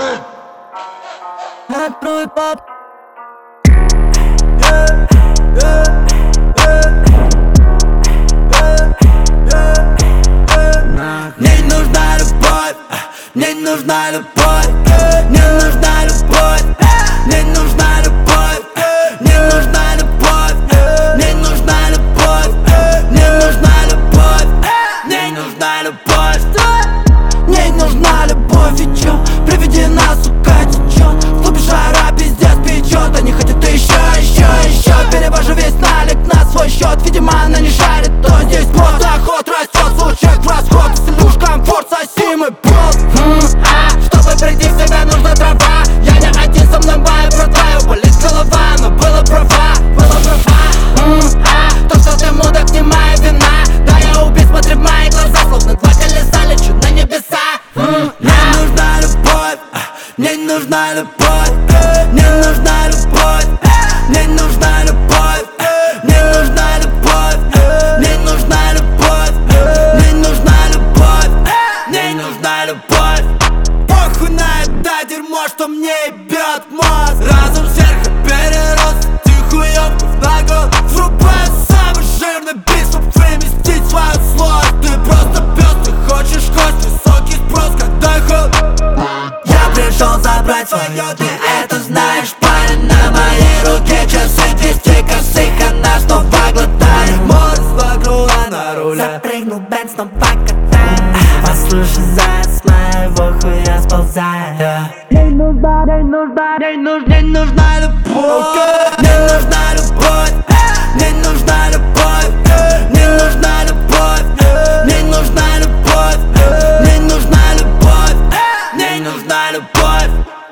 Открой пап. Мне не нужна любовь, мне не нужна любовь, мне не нужна любовь, мне не нужна любовь, мне не нужна любовь, мне не нужна любовь, мне не нужна любовь, мне не нужна любовь, мне не нужна любовь. И чё, приведена, сука, течет, в клубе жара, пиздец печет. Они хотят еще, перевожу весь налик на свой счет. Видимо, она не шарит, то здесь вот доход растет, случай в расход. Если уж комфорт, соси мой болт. Чтобы прийти, всегда нужна трава. Я не один, со мной моя братва. Болит голова, но было права, то, что ты мудак, не моя вина. Да, я убит, смотри в мои глаза, словно два колеса лечу на небеса. Мне не нужна любовь, мне не нужна любовь, мне не нужна любовь, мне не нужна любовь, мне не нужна любовь, мне не нужна любовь, мне не нужна любовь, мне не нужна любовь. Похуй на это дерьмо, что мне ебет мозг. Разум сверху перерос, тихуёвку в ногу. Врубаю самый жирный бит, чтоб выместить свою злость. Ты просто пёс, ты хочешь кость, высокий спрос, когда ход. Я пришел забрать своё, ты это знаешь, парень. На моей руке часы, 200 косых, она снова глотает. Море вокруг, на руле. Запрыгнул Бенц, снова катает. Послушай, заяц, с моего хуя сползает. Мне не нужна, мне не нужна, мне не нужна, мне не нужна любовь. Мне не нужна любовь, мне не нужна любовь, мне не нужна любовь, мне не нужна любовь, мне не нужна любовь, мне не нужна любовь.